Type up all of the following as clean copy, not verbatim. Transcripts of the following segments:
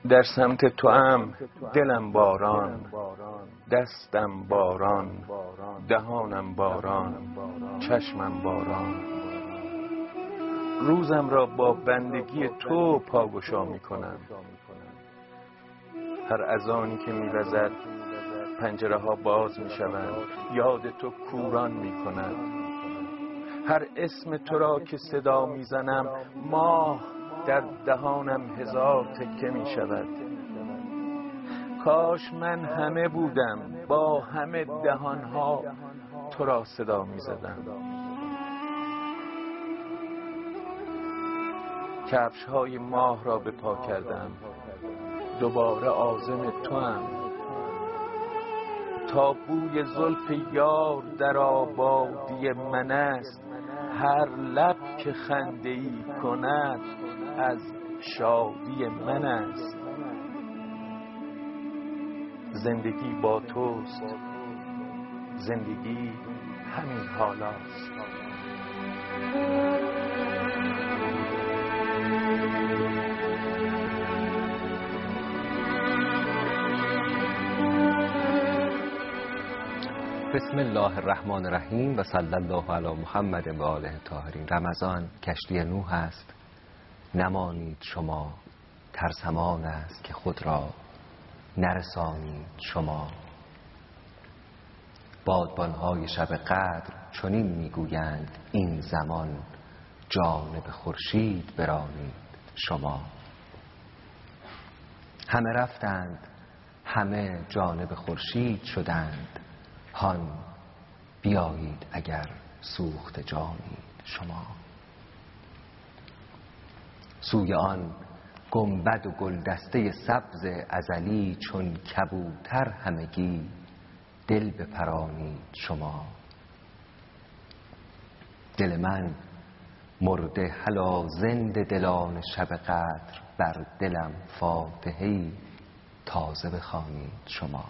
در سمت توام دلم باران، دستم باران، دهانم باران، چشمم باران. روزم را با بندگی تو پاگشا می کنم. هر اذانی که می وزد پنجره ها باز می شوند، یاد تو کوران می کند. هر اسم تو را که صدا می زنم ماه در دهانم هزار تکه می شود. کاش من همه بودم با همه دهانها تو را صدا می زدم. کفش های ماه را به پا کردم، دوباره عازم توام. تا بوی زلف یار در آبادی من است، هر لب که خنده ای کند از شادی من است. زندگی با توست، زندگی همین حالاست. بسم الله الرحمن الرحیم و صلی الله علی محمد و آله الطاهرین. رمضان کشتی نوح است، نمانید شما، ترسمان است که خود را نرسانید شما. بادبانهای شب قدر چنین میگویند این زمان، جانب خورشید برانید شما. همه رفتند، همه جانب خورشید شدند، هان بیایید اگر سوخت جانید شما. سوی آن گنبد و گلدسته سبز ازلی، چون کبوتر همگی دل بپرانید شما. دل من مرده هلا زنده دلان شب قدر، بر دلم فاتحه‌ای تازه بخوانید شما.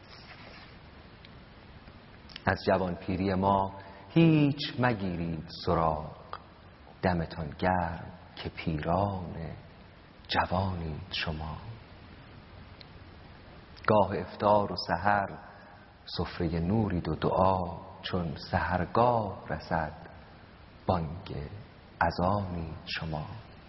از جوان پیری ما هیچ مگیرید سراغ، دمتان گرم که پیران جوانید شما. گاه افطار و سحر سفره نورید و دعا، چون سحرگاه رسد بانگ اذانید شما.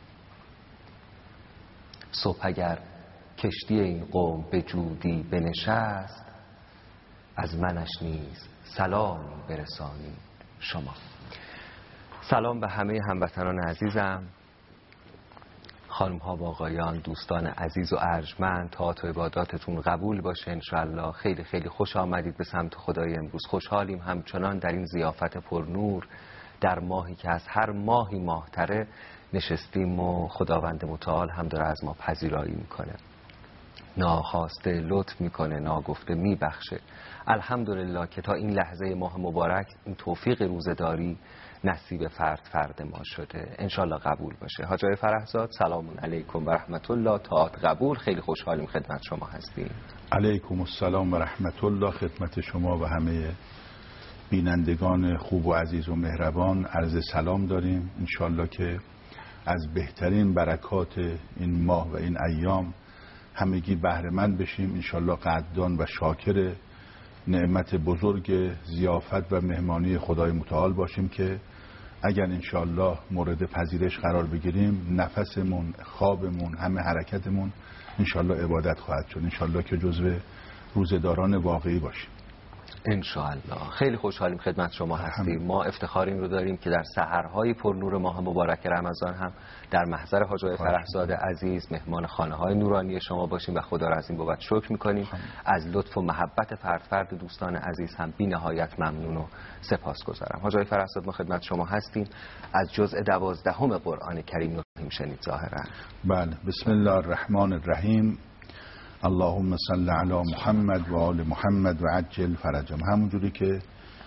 صبح اگر کشتی این قوم به جودی بنشست، از منش نیز سلامی برسانید شما. سلام به همه هموطنان عزیزم، خانم ها و آقایان، دوستان عزیز و ارجمند. طاعات و عباداتتون قبول باشه انشاءالله. خیلی خیلی خوش آمدید به سمت خدای امروز. خوشحالیم همچنان در این ضیافت پرنور، در ماهی که از هر ماهی ماهتره نشستیم و خداوند متعال هم داره از ما پذیرایی میکنه، ناخواسته لطف میکنه، ناگفته میبخشه. الحمدلله که تا این لحظه ماه مبارک این توفیق روزداری نصیب فرد ما شده. انشالله قبول باشه. حاج آقای فرحزاد سلام علیکم و رحمت الله. طاعت قبول. خیلی خوشحالیم خدمت شما هستیم. علیکم السلام و رحمت الله. خدمت شما و همه بینندگان خوب و عزیز و مهربان عرض سلام داریم. انشالله که از بهترین برکات این ماه و این ایام همگی بهره مند بشیم. انشالله قدردان و شاکر نعمت بزرگ ضیافت و مهمانی خدای متعال باشیم که اگر انشالله مورد پذیرش قرار بگیریم، نفسمون، خوابمون، همه حرکتمون انشالله عبادت خواهد شد. انشالله که جزو روزداران واقعی باشیم انشاءالله. خیلی خوشحالیم خدمت شما هستیم. ما افتخار این رو داریم که در سحرهای پرنور ماه مبارک رمضان هم در محضر حاج آقای فرحزاد عزیز مهمان خانه های نورانی شما باشیم و خدا را از این بابت شکر میکنیم. از لطف و محبت فرد دوستان عزیز هم بی نهایت ممنون و سپاسگزارم. حاج آقای فرحزاد ما خدمت شما هستیم. از جزء 12 قرآن کریم نخواهیم شنید ظاهرا. بله. بسم الله الرحمن الرحیم. اللهم صل علی محمد و آل محمد و عجل فرجهم. همونجوری که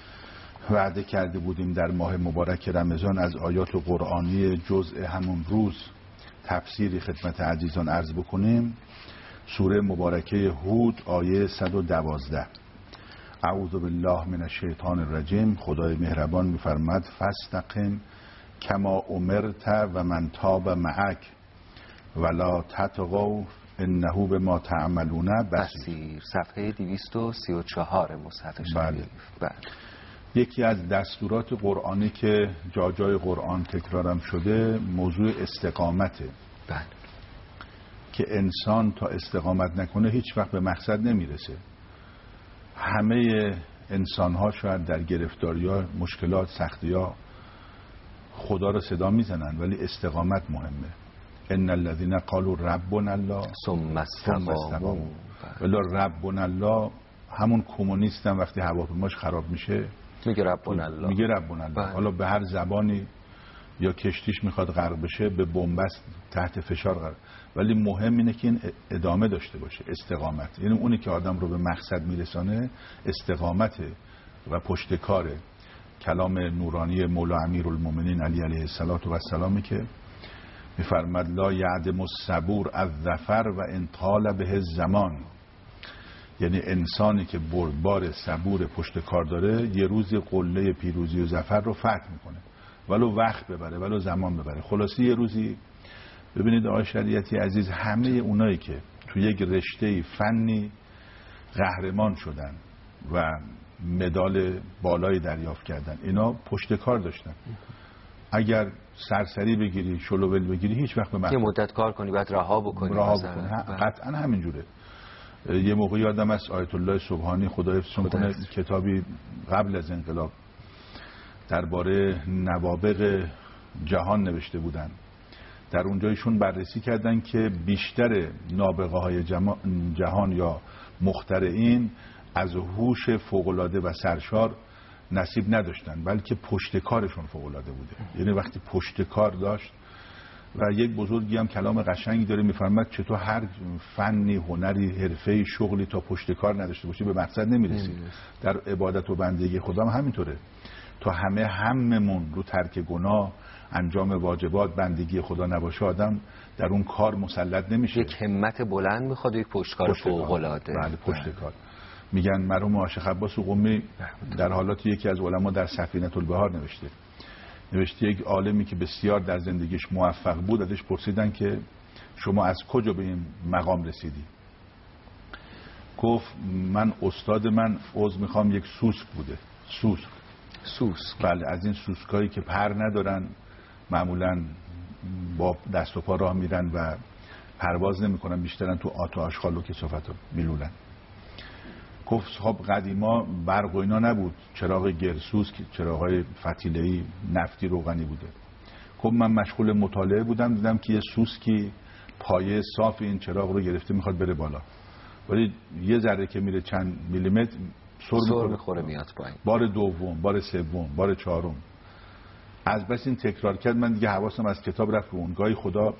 وعده کرده بودیم در ماه مبارک رمضان از آیات قرآنی جزء همون روز تفسیری خدمت عزیزان عرض بکنیم. سوره مبارکه هود آیه 112. اعوذ بالله من الشیطان الرجیم. خدای مهربان میفرماد فاستقم کما امرت و من تاب معک ولا تطغوا انه بما تعملون بصیر. صفحه 234 مصحف شریف. بله. یکی از دستورات قرآنی که جای قرآن تکرارم شده موضوع استقامته. بله. که انسان تا استقامت نکنه هیچ وقت به مقصد نمیرسه. همه انسان ها شاید در گرفتاری ها، مشکلات، سختی ها خدا رو صدا میزنن، ولی استقامت مهمه. ان الذين قالوا ربنا الله ثم استقاموا. ولی ربنا الله همون کمونیستم وقتی هواپیماش خراب میشه میگه ربنا الله. میگه ربنا الله. حالا به هر زبانی یا کشتیش میخواد غرق بشه به بنبست تحت فشار قرار، ولی مهم اینه که این ادامه داشته باشه، استقامت. یعنی اونی که آدم رو به مقصد میرسانه استقامته و پشتکاره. کلام نورانی مولا امیرالمومنین علی علیه السلام که میفرماد لا یعدم الصبور الظفر و ان طال به الزمان. یعنی انسانی که بردبار صبور پشتکار داره یه روز قله پیروزی و ظفر رو فتح میکنه، ولو وقت ببره، ولو زمان ببره. خلاصی یه روزی ببینید آقای شریعتی عزیز، همه اونایی که تو یک رشته فنی قهرمان شدن و مدال بالایی دریافت کردن، اینا پشتکار داشتن. اگر سرسری بگیری، شلوول بگیری، هیچ وقت به یه مدت کار کنی بعد رها بکنی. قطعا همینجوره. یه موقع یادم است آیت الله سبحانی خدا حفظشون کنه کتابی قبل از انقلاب درباره نوابغ جهان نوشته بودن. در اونجا ایشون بررسی کردن که بیشتر نابغه های جهان یا مخترعین از هوش فوق‌العاده و سرشار نصیب نداشتن، بلکه پشتکارشون فوق‌العاده بوده. یعنی وقتی پشتکار داشت، و یک بزرگی هم کلام قشنگی داره میفرماد چطور هر فنی، هنری، حرفه‌ای، شغلی تا پشتکار نداشته باشی به مقصد نمیرسی. در عبادت و بندگی خدا هم همینطوره. تا همه هممون رو ترک گناه، انجام واجبات، بندگی خدا نباشه، آدم در اون کار مسلط نمیشه. یک همت بلند میخواد، یک پشتکار فوق‌العاده. بله، پشتکار. میگن مرحوم عاشق عباس قمی در حالات یکی از علما در سفینه البحار نوشته یک عالمی که بسیار در زندگیش موفق بود، ازش پرسیدن که شما از کجا به این مقام رسیدی؟ گفت من استاد من عضو میخوام یک سوسک بوده. سوسک. بله، از این سوسکایی که پر ندارن، معمولا با دست و پا راه میرن و پرواز نمیکنن، بیشترن تو آت و آشغال و کثافت میلولن. گفت خب قدیما برق و اینا نبود، چراغ گرسوس، چراغای فتیله‌ای نفتی روغنی بوده. خب من مشغول مطالعه بودم، دیدم که یه سوسکی پایه صاف این چراغ رو گرفته میخواد بره بالا، ولی یه ذره که میره چند میلیمتر سر میخوره میاد پایین. بار دوم، بار سوم، بار چهارم، از بس این تکرار کرد من دیگه حواسم از کتاب رفت رو اون. گاهی خدا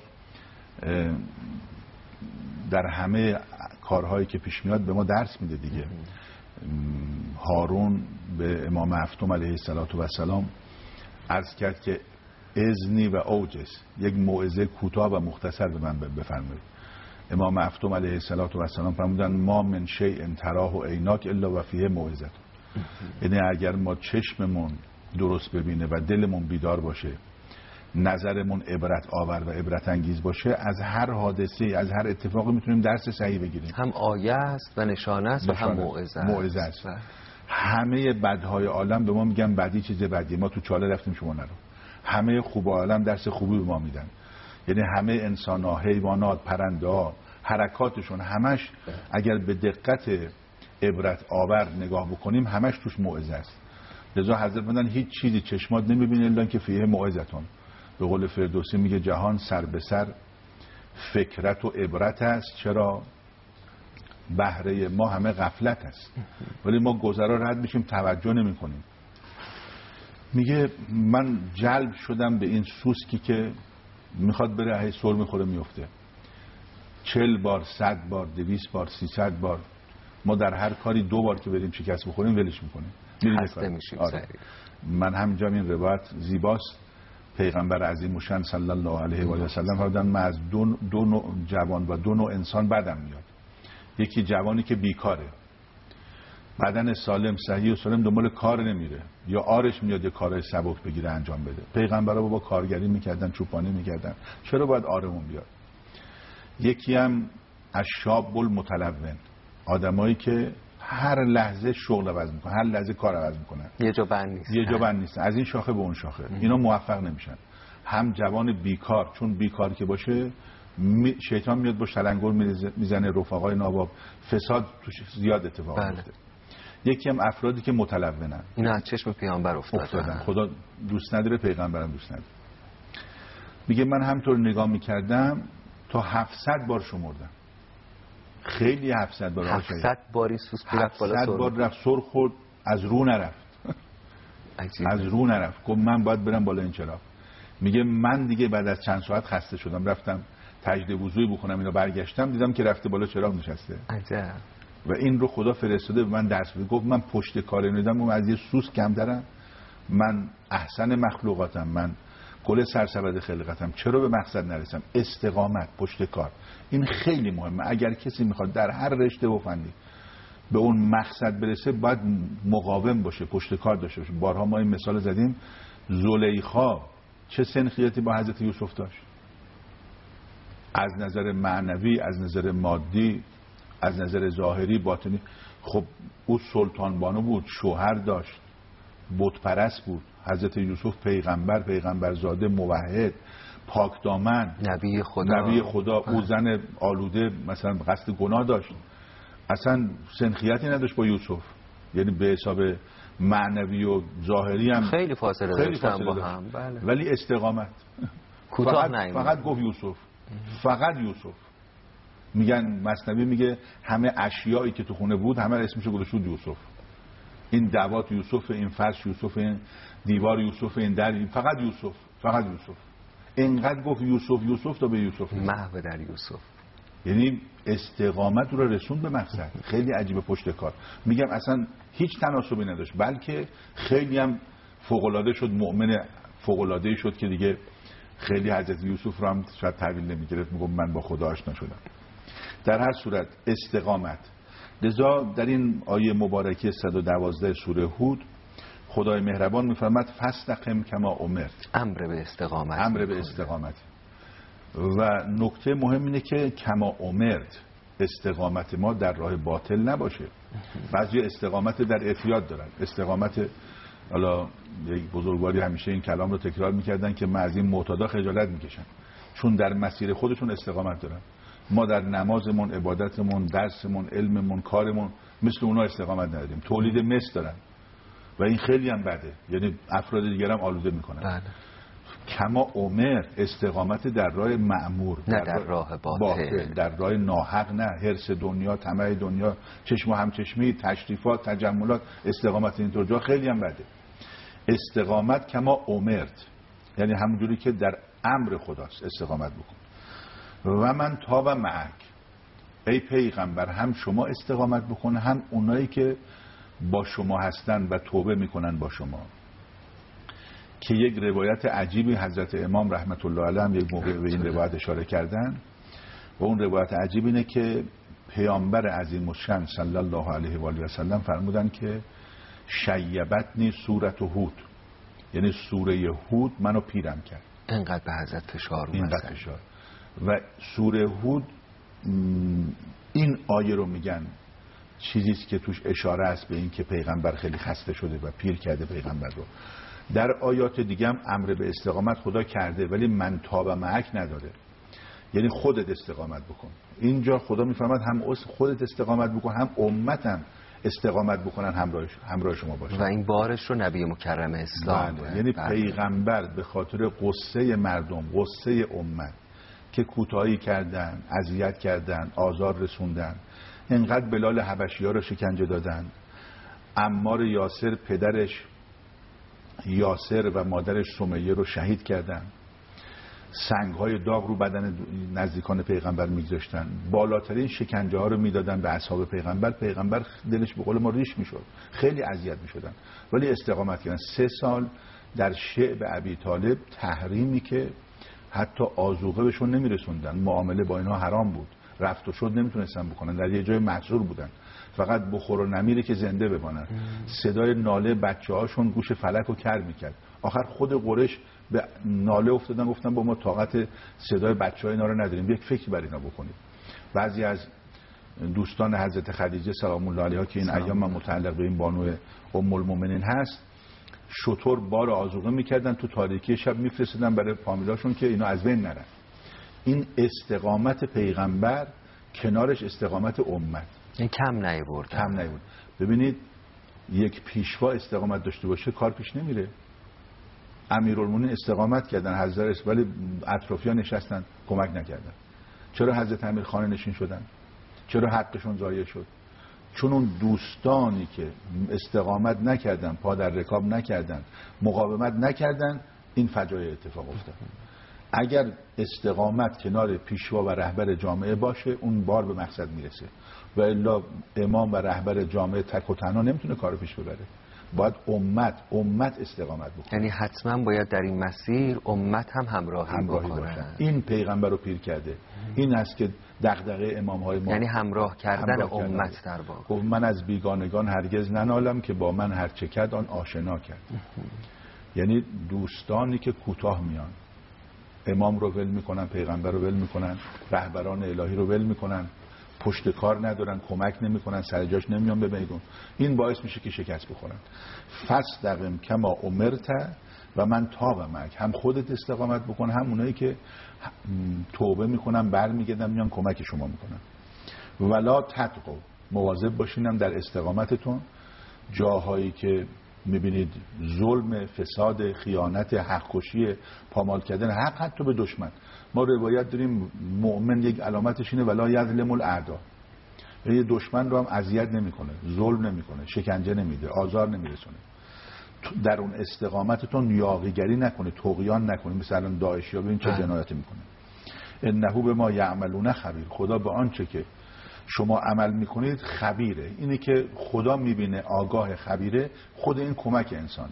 در همه کارهایی که پیش میاد به ما درس میده دیگه. هارون به امام افطم علیه السلام عرض کرد که اذنی و اوجز، یک موعظه کوتاه و مختصر به من بفرمایید. امام افطم علیه السلام فرمودن ما من شیء تراه و عیناک الا و فیه موعظه. یعنی اگر ما چشممون درست ببینه و دلمون بیدار باشه، نظرمون عبرت آور و عبرت انگیز باشه، از هر حادثه، از هر اتفاقی میتونیم درس صحیح بگیریم. هم آیه است و نشانه است و هم موعظه است. همه بدهای عالم به ما میگن بدی چیز بدی، ما تو چاله رفتیم شما نرو. همه خوب عالم درس خوبی به ما میدن. یعنی همه انسان‌ها، حیوانات، پرنده‌ها، حرکاتشون همش اگر به دقت عبرت آور نگاه بکنیم همش توش موعظه است. لذا حضرت میگن هیچ چیزی چشمات نمیبینه الا که فیه موعظتون. به قول فردوسی میگه جهان سر به سر فکرت و عبرت است. چرا؟ بهره ما همه غفلت است، ولی ما گذرا رد میشیم، توجه نمی کنیم. میگه من جلب شدم به این سوسکی که میخواد بره، هی سر میخوره میفته. 40 بار، 100 بار، 200 بار، 300 بار ما در هر کاری 2 بار که بریم شکست بخوریم ولش میکنیم، خسته میشیم. من همینجا این روایت زیباست. پیغمبر عظیم و شان صلی الله علیه و آله و سلم فرمودن من از دو نوع جوان و 2 نوع انسان بدم میاد. یکی جوانی که بیکاره، بدن سالم، صحیح و سالم، دنبال کار نمیره، یا آرش میاد یه کارهای سبک بگیره انجام بده. پیغمبرها با کارگری میکردن، چوپانی میکردن، چرا باید آرمون بیاد؟ یکی هم الشاب المتلون، آدمایی که هر لحظه شغل عوض میکنن، هر لحظه کار عوض میکنن، یه جا بند نیست، یه جا بند نیست، از این شاخه به اون شاخه. اینا موفق نمیشن. هم جوان بیکار، چون بیکار که باشه شیطان میاد باش تلنگر میزنه، رفقای ناباب، فساد توش زیاد اتفاق میفته. یکی هم افرادی که متلونن، اینا از چشم پیامبر افتادن. خدا دوست نداره، پیغمبرم دوست نداره. میگه من همطور نگاه میکردم تا 700 بار شمردم. خیلی 700 بار. 700 باری سوس رفت بالا، 700 بار رفت، سر خورد، از رو نرفت. از رو نرفت. گفت من باید برم بالا این چراغ. میگه من دیگه بعد از چند ساعت خسته شدم، رفتم تجدید وضوئی بکنم، اینا برگشتم دیدم که رفته بالا چراغ نشسته. عجب. و این رو خدا فرستاده به من درس بده. گفت من پشت کار ندیدم، از یه سوس کمترم، من احسن مخلوقاتم، من گل سرسبد خلقتم، چرا به مقصد نرسم؟ استقامت، پشت کار، این خیلی مهمه. اگر کسی میخواد در هر رشته و فنی به اون مقصد برسه باید مقاوم باشه، پشت کار داشته باشه. بارها ما این مثال زدیم، زلیخا چه سنخیتی با حضرت یوسف داشت؟ از نظر معنوی، از نظر مادی، از نظر ظاهری، باطنی. خب او سلطان بانو بود، شوهر داشت، بت پرست بود. حضرت یوسف پیغمبرزاده، موحد، پاک دامن، نبی خدا. او زن آلوده مثلا قصد گناه داشت، اصلا سنخیتی نداشت با یوسف. یعنی به حساب معنوی و ظاهری هم خیلی فاصله داشتن با هم. بله. ولی استقامت. فقط گفت یوسف، فقط یوسف. میگن مثنوی میگه همه اشیایی که تو خونه بود همه اسمشو گذاشت یوسف. این دوات یوسف، این فرش یوسف، این دیوار یوسف، این در، فقط یوسف، فقط یوسف. اینقدر گفت یوسف تا به یوسف، محو در یوسف. یعنی استقامت رو رسون به مقصد. خیلی عجیبه پشت کار. میگم اصلا هیچ تناسبی نداشت، بلکه خیلی هم فوق‌العاده شد، مؤمن فوق‌العاده شد که دیگه خیلی حضرت یوسف رو هم شاید تحویل نمیگرفت، میگم من با خدا آشنا شدم. در هر صورت استقامت. لذا در این آیه مبارکه 112 سوره هود خدای مهربان میفرماد فاستقم کما امرت، امر به استقامت، امر به استقامت. و نکته مهم اینه که کما امرت، استقامت ما در راه باطل نباشه. بعضی استقامت در افیاد دارن. استقامت، حالا یک بزرگواری همیشه این کلام رو تکرار میکردن که من از این معتادا خجالت میکشم، چون در مسیر خودشون استقامت دارن. ما در نمازمون، عبادتمون، درسمون، علممون، کارمون مثل اونا استقامت نداریم. تولید مثل دارن و این خیلی هم بده، یعنی افراد دیگر هم آلوده میکنن. بله. کما عمر، استقامت در راه مأمور، نه در راه باطل، در راه ناحق، نه حرص دنیا، طمع دنیا، چشم و همچشمی، تشریفات، تجملات. استقامت اینطور جا خیلی هم بده. استقامت کما امرت، یعنی همونجوری که در امر خداست استقامت بکن. و من تا و معک، ای پیغمبر هم شما استقامت بکن، هم اونایی که با شما هستن و توبه میکنن با شما. که یک روایت عجیبی حضرت امام رحمت الله علیه هم یک موقع به این روایت اشاره کردن و اون روایت عجیب اینه که پیامبر عظیم الشأن صلی الله علیه و آله و سلم فرمودن که شیبتنی سورة هود، یعنی سوره هود منو پیرم کرد. اینقدر به حضرت فشار اومد. و سوره هود این آیه رو میگن چیزیست که توش اشاره است به این که پیغمبر خیلی خسته شده و پیر کرده پیغمبر رو. در آیات دیگه هم امر به استقامت خدا کرده، ولی من تا و معک نداره، یعنی خودت استقامت بکن. اینجا خدا میفرماد هم خودت استقامت بکن، هم امتم استقامت بکنن همراه شما باشن. و این بارش رو نبی مکرم اسلام یعنی پیغمبر به خاطر قصه مردم، قصه امت که کوتاهی کردن، اذیت کردن، آزار رسوندن، اینقدر بلال حبشی‌ها رو شکنجه دادن، عمار یاسر پدرش یاسر و مادرش سمیه رو شهید کردن، سنگ‌های داغ رو بدن نزدیکان پیغمبر می‌گذاشتن، بالاترین شکنجه ها رو میدادن به اصحاب پیغمبر. پیغمبر دلش به قول ما ریش میشد، خیلی اذیت میشدن، ولی استقامت کردن. 3 سال در شعب ابی طالب تحریمی که حتی آذوقه بهشون نمیرسوندن، معامله با اینها حرام بود، رفت و شد نمیتونستن بکنن، در یه جای محصور بودن، فقط بخور و نمیره که زنده بمانن. صدای ناله بچه‌هاشون گوش فلک رو کر میکرد. آخر خود قریش به ناله افتادن، گفتن با ما طاقت صدای بچه‌ها اینا رو نداریم، یک فکر بر اینا بکنید. بعضی از دوستان حضرت خدیجه سلام الله علیها که این ایام من متعلق به این بانو ام المؤمنین هست، شطور بار آذوقه میکردن تو تاریکی شب میفرستادن برای فامیلاشون که اینا از بین نرن. این استقامت پیغمبر کنارش استقامت امت، این کم نیورد. ببینید یک پیشوا استقامت داشته باشه کار پیش نمیره. امیرالمومنین استقامت کردن، حضرت ولی اطرافیان نشستن کمک نکردن. چرا حضرت امیر خانه نشین شدن؟ چرا حقشون ضایع شد؟ چون اون دوستانی که استقامت نکردن، پا در رکاب نکردن، مقاومت نکردن، این فجایع اتفاق افتاد. اگر استقامت کنار پیشوا و رهبر جامعه باشه اون بار به مقصد میرسه، و الا امام و رهبر جامعه تک و تنها نمیتونه کارو پیش ببره. باید امت استقامت بکنه. یعنی حتما باید در این مسیر امت هم همراهی بکنه. این پیغمبر رو پیر کرده. این است که دغدغه امام‌های ما، یعنی همراه کردن امت در واقع. گفت من از بیگانگان هرگز ننالم که با من هر چه کرد آن آشنا کرد. یعنی دوستانی که کوتاه میان، امام رو ول میکنن، پیغمبر رو ول میکنن، رهبران الهی رو ول میکنن، پشت کار ندارن، کمک نمیکنن، سر جاش نمیان به میدون، این باعث میشه که شکست بخورن. فاستقم کما امرت و من طاقمک، هم خودت استقامت بکن، هم اونایی که توبه میکنن برمیگردن میان کمک شما میکنن. ولا تطغوا، مواظب باشینم در استقامتتون. جاهایی که میبینید ظلم، فساد، خیانت، حق کشی، پامال کردن حق حتی به دشمن. ما روایت داریم مؤمن یک علامتش اینه ولا یظلم الاعداء، یه دشمن رو هم اذیت نمیکنه، ظلم نمیکنه، شکنجه نمیده، آزار نمیرسونه. در اون استقامتتون یاغیگری نکنه، طغیان نکنه. مثلا داعشیا ببین چه جنایتی میکنه. انه بما یعملون خبیر، خدا به آنچه که شما عمل میکنید خبیره. اینه که خدا میبینه، آگاه، خبیره. خود این کمک انسانه.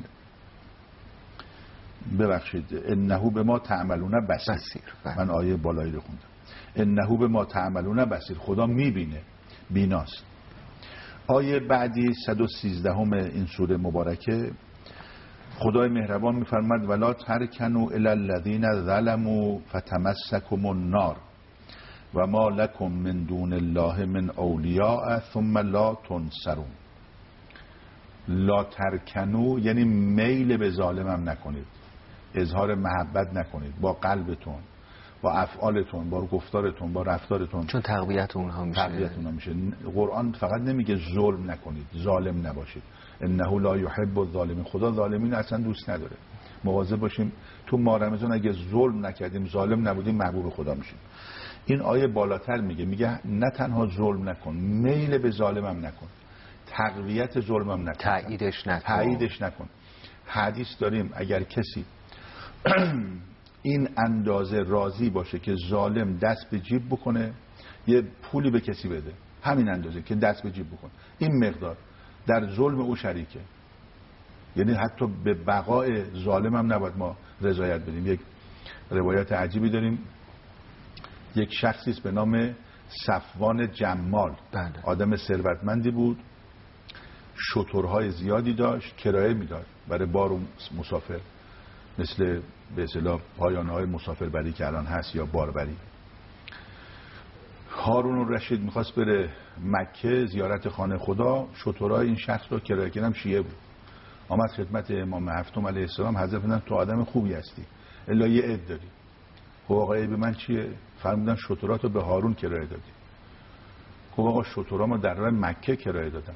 ببخشید، انه بما تعملون بصیر. من آیه بالایی رو خوندم. انه بما تعملون بصیر، خدا میبینه، بیناست. آیه بعدی 113 این سوره مبارکه خدای مهربان میفرماد ولا ترکنوا الی الذین ظلموا فتمسکم النار و ما لکم من دون الله من اولیاء ثم لا تنصرون. لا ترکنوا یعنی میل به ظالمم نکنید، اظهار محبت نکنید با قلبتون، با افعالتون، با گفتارتون، با رفتارتون، چون تقویت اونها میشه. قرآن فقط نمیگه ظلم نکنید، ظالم نباشید. انه لا یحب الظالمین، خدا ظالمین اصلا دوست نداره. مواظب باشیم تو ماه رمضان اگه ظلم نکردیم، ظالم نبودیم، محبوب خدا میشیم. این آیه بالاتر میگه نه تنها ظلم نکن، میل به ظالمم نکن، تقویت ظلمم نکن، تاییدش نکن. حدیث داریم اگر کسی این اندازه راضی باشه که ظالم دست به جیب بکنه، یه پولی به کسی بده، همین اندازه که دست به جیب بکنه، این مقدار در ظلم او شریکه. یعنی حتی به بقای ظالم هم نباید ما رضایت بدیم. یک روایت عجیبی داریم، یک شخصی است به نام صفوان جمال، آدم ثروتمندی بود، شترهای زیادی داشت، کرایه میداد برای بار و مسافر، مثل به اصطلاح پایانه‌های مسافربری که الان هست یا باربری. هارون الرشید میخواست بره مکه زیارت خانه خدا، شترهای این شخص رو کرایه کردن، شیعه بود. آمد خدمت امام هفتم علیه السلام، حضرت فرمودن تو آدم خوبی هستی، الا یه عیب داری. خب آقا عیب من چیه؟ فرمودن شتراتو به هارون کرایه دادی. خب آقا شترامو در راه مکه کرایه دادن،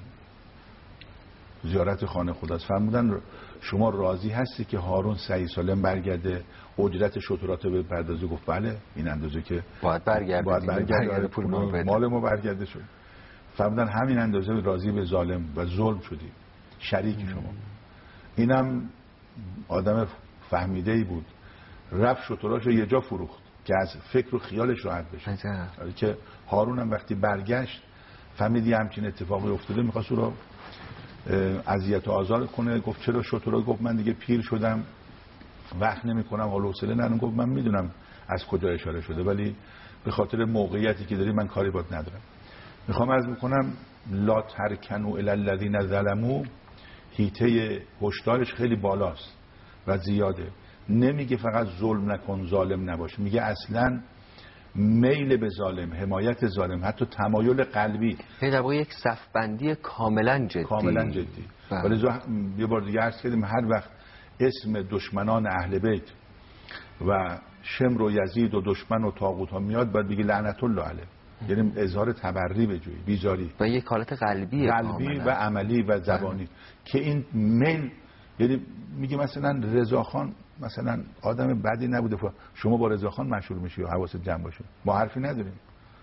زیارت خانه خداست. فرمودن شما راضی هستی که هارون صحیح سالم برگرده، اجرت شتراتو به پردازی؟ گفت بله، این اندازه که باید برگرده، پول مال ما برگرده شد. فرمودن همین اندازه راضی به ظالم و ظلم شدی، شریک شما. اینم آدم فهمیده‌ای بود، رفت شتراشو یه جا فروخت که از فکر و خیالش راحت بشه. که هارون هم وقتی برگشت فهمیدی همچین اتفاقی افتاده، می‌خواست او رو اذیت و آزار کنه. گفت چرا شترا؟ گفت من دیگه پیر شدم، وقت نمی‌کنم، حال و حوصله ندارم. گفت من میدونم از کجا اشاره شده، ولی به خاطر موقعیتی که داری من کاری باید ندارم. میخوام عرض بکنم لا ترکنوا الی الذین ظلموا، هیته هشدارش خیلی بالاست و زیاده. نمیگه فقط ظلم نکن، ظالم نباش، میگه اصلا میل به ظالم، حمایت ظالم، حتی تمایل قلبی، یعنی در واقع یک صفبندی کاملا جدی. ولی یه بار دیگه عرض کردیم هر وقت اسم دشمنان اهل بیت و شمر و یزید و دشمن و طاغوت ها میاد باید بگی لعنت الله علیه، یعنی اظهار تبری بجویی، بیزاری و یک حالت قلبی و عملی و زبانی که این میل، یعنی میگه مثلا رضاخان مثلا آدم بدی نبوده، شما با رضاخان مشهور میشی و حواست جمع باشه، ما حرفی نداریم.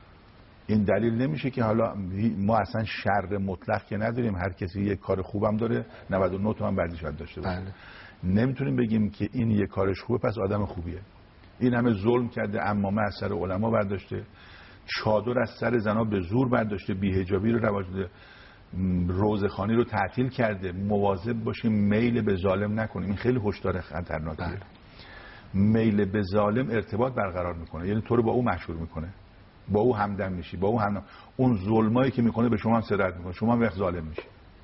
این دلیل نمیشه که حالا ما اصلا شر مطلق که نداریم، هر کسی یک کار خوبم داره 99 تا هم بعدش داشته باشه. نمیتونیم بگیم که این یک کارش خوبه پس آدم خوبیه. این همه ظلم کرده، عمامه از سر علما برداشته، چادر از سر زنا به زور برداشته، بی‌حجابی رو رواج داده، روزخوانی رو تعطیل کرده. مواظب باشیم میل به ظالم نکنیم، این خیلی هشدار خطرناکیه. میل به ظالم ارتباط برقرار میکنه، یعنی تو رو با او مشهور میکنه، با او همدم میشی، با او اون ظلمایی که میکنه به شما هم سرایت میکنه، شما هم وقت ظالم میشی.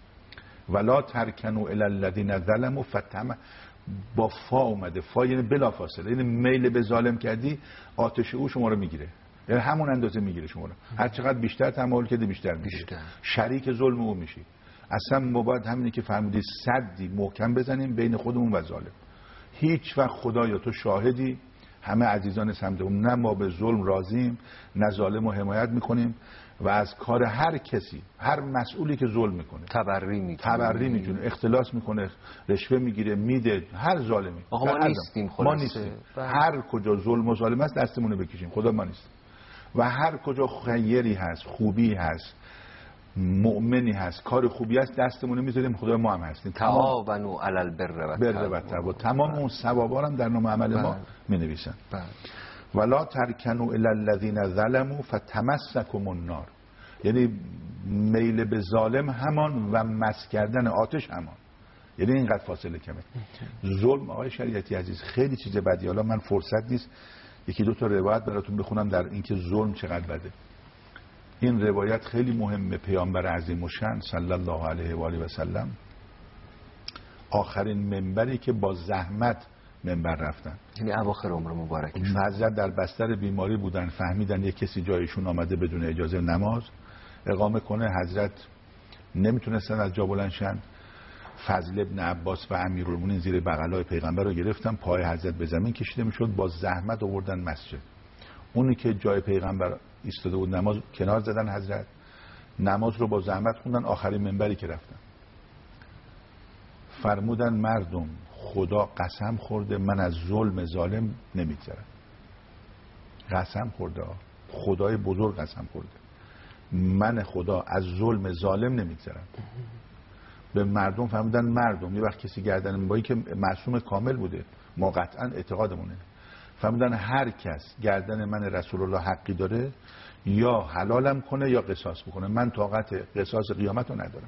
ولا ترکنوا الی الذین ظلموا فتم، با فا اومده، فا یعنی بلا فاصله، یعنی میل به ظالم کردی آتش او شما رو میگیره، یعنی همون اندازه میگیره شما رو، هر چقدر بیشتر تمایل کردی بیشتر میگیره، شریک ظلم او میشی. اصلا مباد همینی که فرمودی سدی محکم بزنیم بین خودمون و ظالم. هیچ وقت خدایا تو شاهدی، همه عزیزان سمتمون، نه ما به ظلم راضیم نه ظالم رو حمایت میکنیم و از کار هر کسی، هر مسئولی که ظلم میکنه تبری میکنه، اختلاس میکنه، رشوه میگیره، میده، هر ظالمی. آقا ما نیستیم، ما نیستیم. هر کجا ظلم و ظالم است دستمونو بکشیم، خدا ما نیست. و هر کجا خیری هست، خوبی هست، مؤمنی هست، کار خوبی هست، دستمونو میذاریم، خدا ما هم هستیم. تعاونوا علی البر و التقوا، تمام اون ثوابا هم در نام عمل ما مینویسن. ولا ترکنوا الی الذین ظلموا فتمسکم النار، یعنی میل به ظالم همان و مس کردن آتش همان، یعنی اینقدر فاصله کمه. ظلم آقای شریعتی عزیز خیلی چیز بدی، حالا من فرصت نیست یکی دو تا روایت براتون بخونم در اینکه ظلم چقدر بده. این روایت خیلی مهمه. پیامبر عظیم الشأن صلی الله علیه و آله و سلم آخرین منبری که با زحمت منبر رفتن، یعنی اواخر عمر مبارکشون، حضرت در بستر بیماری بودن، فهمیدن یک کسی جایشون آمده بدون اجازه نماز اقامه کنه، حضرت نمیتونستن از جا بلند شن. فضل ابن عباس و امیرالمومنین زیر بغلای پیغمبر رو گرفتن، پای حضرت به زمین کشیده میشد، با زحمت آوردن مسجد. اونی که جای پیغمبر ایستاده بود نماز کنار زدن، حضرت نماز رو با زحمت خوندن. آخرین منبری که رفتن فرمودن مردم خدا قسم خورده من از ظلم ظالم نمیگذرم. قسم خورده، خدای بزرگ قسم خورده، من خدا از ظلم ظالم نمیگذرم. به مردم فرمودن مردم، یه وقت کسی گردن بایی که معصوم کامل بوده، ما قطعا اعتقادمونه، فرمودن هر کس گردن من رسول الله حقی داره یا حلالم کنه یا قصاص بکنه، من طاقت قصاص قیامت رو ندارم.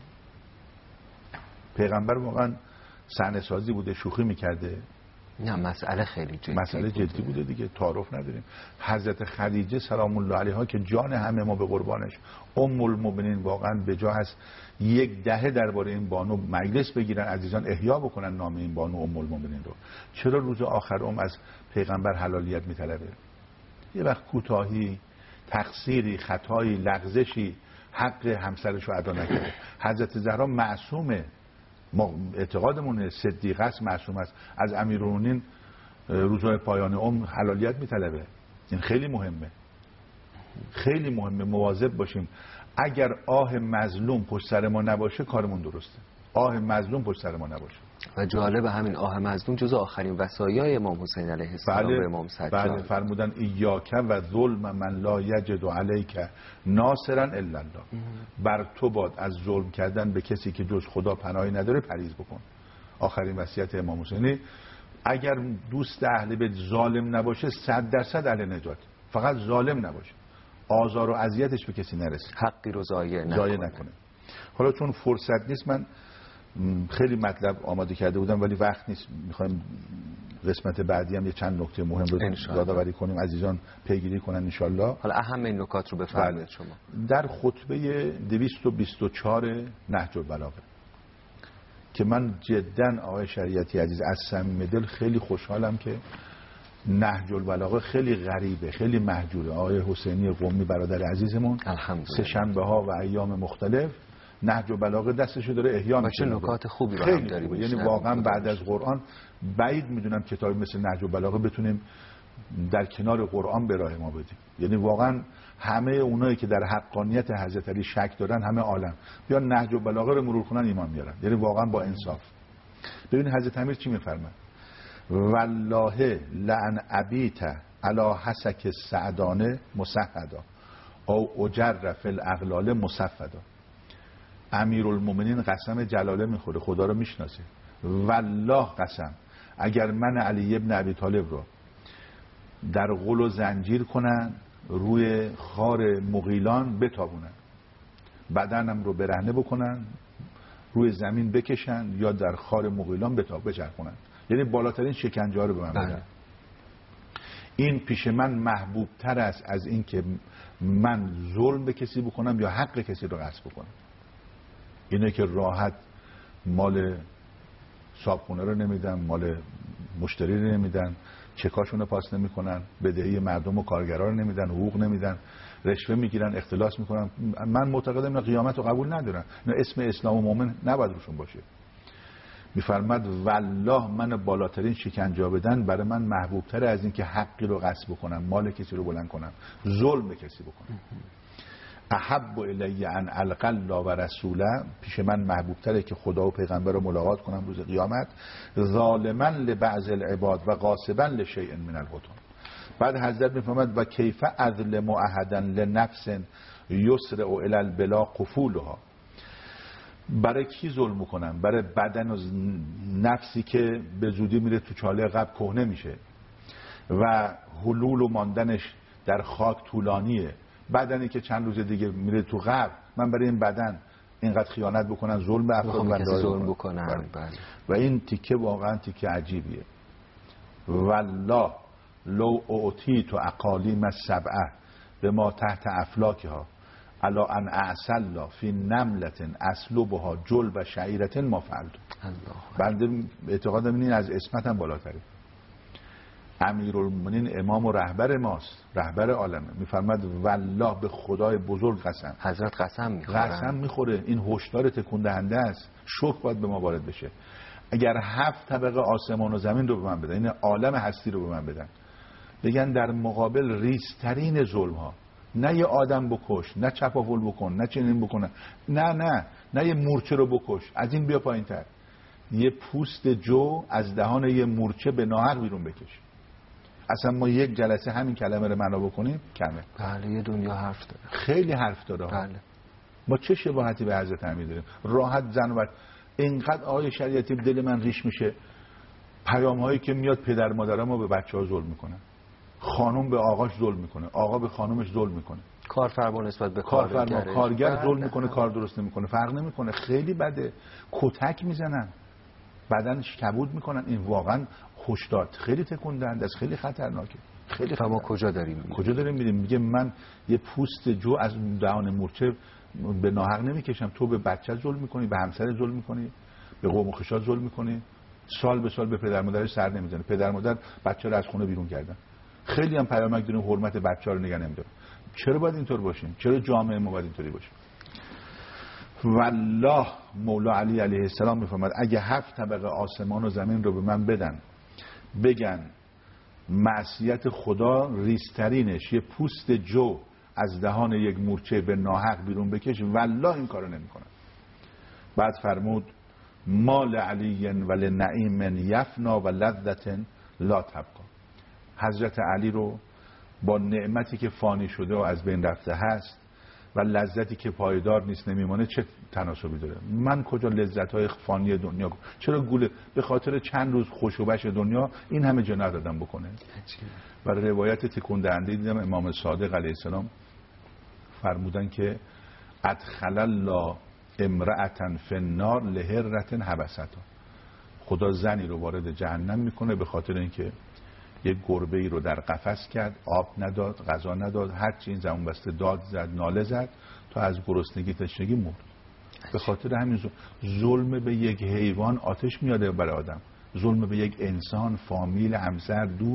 پیغمبر واقعا صحنه سازی بوده، شوخی میکرده، نه مسئله خیلی جدی، مسئله جدی بوده دیگه، تعارف نداریم. حضرت خدیجه سلام الله علیها که جان همه ما به قربانش، ام المؤمنین، واقعا به جا هست یک دهه درباره این بانو مجلس بگیرن، عزیزان احیا بکنن نام این بانو ام المؤمنین رو. چرا روز آخر از پیغمبر حلالیت میطلبه؟ یه وقت کوتاهی، تقصیری، خطایی، لغزشی حق همسرش رو ادا نکرده. حضرت زهرا معصومه، ما اعتقادمونه، صدیقه است، معصوم است. از امیرالمومنین روزهای پایان حلالیت میطلبه. این خیلی مهمه، خیلی مهمه. مواظب باشیم. اگر آه مظلوم پشت سر ما نباشه کارمون درسته. آه مظلوم پشت سر ما نباشه. و جالب همین آه مظلوم جزو آخرین وصایای امام حسین علیه السلام به امام سجاد. بله، فرمودن ایاک و ظلم من لا یجد علیک ناصرا الا الله. بر تو باد از ظلم کردن به کسی که جز خدا پناهی نداره پرهیز بکن. آخرین وصیت امام حسین. اگر دوست اهل بیت ظالم نباشه 100% اهل نجات، فقط ظالم نباشه، آزار و اذیتش به کسی نرسه، حقی رو ضایع نکنه. حالا چون فرصت نیست من خیلی مطلب آماده کرده بودم ولی وقت نیست، میخوایم قسمت بعدی هم یه چند نکته مهم رو یادآوری کنیم، عزیزان پیگیری کنن انشالله. حالا اهم این نکات رو بفرمایید شما. در خطبه 224 نهج البلاغه که من جدا آقای شریعتی عزیز از صمیم دل خیلی خوشحالم که نهج البلاغه خیلی غریبه، خیلی محجوره. آقای حسینی قمی برادر عزیزمون سه شنبه ها و ایام مختلف نهج البلاغه دستشو داره احیا میکنه. نکات خوبی خیلی خوبه. یعنی واقعا بعد از قرآن بعید میدونم کتابی مثل نهج البلاغه بتونیم در کنار قرآن به راه ما بدیم. یعنی واقعا همه اونایی که در حقانیت حضرت علی شک دارن همه عالم بیان نهج البلاغه رو مرور کنن ایمان میارن. یعنی واقعا با انصاف. ببین حضرت امیر چی میفرماد؟ والله لعن ابیت علی حسک سعدانه مسحدا او اجر فی الاغلال مصفدا. امیرالمومنین قسم جلاله میخوره، خدا رو میشناسه. والله قسم اگر من علی ابن ابی طالب رو در غل و زنجیر کنن، روی خار مغیلان بتابونن، بدنم رو برهنه بکنن، روی زمین بکشن یا در خار مغیلان بچرخونن، یعنی بالاترین شکنجه ها رو به من بدن. این پیش من محبوب تر است از این که من ظلم به کسی بکنم یا حق کسی رو غصب بکنم. اینه که راحت مال صابخونه رو نمیدن، مال مشتری رو نمیدن، چکاشون رو پاس نمیکنن، بدهی مردم و کارگرا رو نمیدن، حقوق نمیدن، رشوه میگیرن، اختلاس میکنن. من معتقدم اینا قیامت رو قبول ندارن. اینا اسم اسلام و مؤمن نباید روشون باشه. میفرماد والله من بالاترین شکنجه بدن برای من محبوب تره از این که حقی رو غصب بکنم، مال کسی رو بلند کنم، ظلم به کسی بکنم. احب الی ان القی الله و رسوله، پیش من محبوب تره که خدا و پیغمبر رو ملاقات کنم روز قیامت. ظالما لبعض العباد و غاصبا لشیء من الحطام. بعد حضرت میفرماد و کیف اظلم احدا لنفس یسرع الی البلا قفولها. برای کی ظلم میکنم؟ برای بدن و نفسی که به زودی میره تو چاله قبر کهنه میشه و حلول و ماندنش در خاک طولانیه. بدنی که چند روز دیگه میره تو قبر، من برای این بدن اینقدر خیانت بکنن، ظلم به افراد ظلم بکنن. و این تیکه واقعا تیکه عجیبیه. والله لو اعطیت اقالیم السبعه بما تحت افلاکها الا ان اعسل فی نملت اسلوبها جلب شعیرة ما فعلت. بنده اعتقادم این از اسمت هم بالاتره. امیرالمومنین امام و رهبر ماست، رهبر عالمه. میفرماد والله به خدای بزرگ قسم. حضرت قسم میخوره. این هشدار تکون دهنده است. شوک باید به ما وارد بشه. اگر 7 طبقه آسمان و زمین رو به من بدن، این عالم هستی رو به من بدن، بگن در مقابل ریزترین ظلم ها، نه یه آدم بکش، نه چپاول بکن، نه چنین بکنه، نه یه مورچه رو بکش، از این بیا پایین تر، یه پوست جو از دهان یه مورچه به ناحق بیرون بکش. اصلا ما یک جلسه همین کلمه رو معنا بکنیم کمه. بله یه دنیا حرف داره، خیلی حرف داره. بله. ما چه شباهتی به حضرت امیر داریم؟ راحت زن و اینقدر آیه شریعتی دل من ریش میشه. پیام هایی که میاد پدر مادرها ما به بچه‌ها ظلم میکنن، خانم به آقاش ظلم میکنه، آقا به خانومش ظلم میکنه، کارفرما نسبت به کارگر ظلم میکنه، کار درست نمیکنه، فرق نمیکنه، خیلی بده. کتک میزنن، بدنش کبود میکنن. این واقعا هشدار خیلی تکون دهنده است، خیلی خطرناکه. خیلی ما کجا داریم میریم؟ میگه من یه پوست جو از دهان مورچه به ناحق نمیکشم. تو به بچه ظلم میکنی، به همسر ظلم میکنی، به قوم و خشات ظلم میکنی، سال به سال به پدر مادرش سر نمیزنه. پدر مادر بچه رو از خونه بیرون کردن. خیلی هم پیامک داریم حرمت بچه‌ها رو نگه نمی‌داریم. چرا باید اینطور باشیم؟ چرا جامعه ما باید اینطوری باشه؟ والله مولا علی علیه السلام میفرماد اگه 7 طبقه آسمان و زمین رو به من بدن، بگن معصیت خدا ریزترینش یه پوست جو از دهان یک مورچه به ناحق بیرون بکش، والله این کارو نمی‌کنم. بعد فرمود مال علی ول نعیم یفنا و لذت لا تبقى. حضرت علی رو با نعمتی که فانی شده و از بین رفته هست و لذتی که پایدار نیست نمیمانه چه تناسبی داره؟ من کجا لذت‌های فانی دنیا، چرا گوله به خاطر چند روز خوش و بش دنیا این همه جنایت آدم بکنه؟ و روایت تکون دهنده دیدم امام صادق علیه السلام فرمودن که ادخل الله امرأة فی النار لهرة حبستها. خدا زنی رو وارد جهنم میکنه به خاطر اینکه یک گربه ای رو در قفس کرد، آب نداد، غذا نداد، هرچی این زبون بسته داد زد، ناله زد تا از گرسنگی تشنگی مرد. به خاطر همین ظلم به یک حیوان آتش میاده برای آدم، ظلم به یک انسان، فامیل، همسر، دوست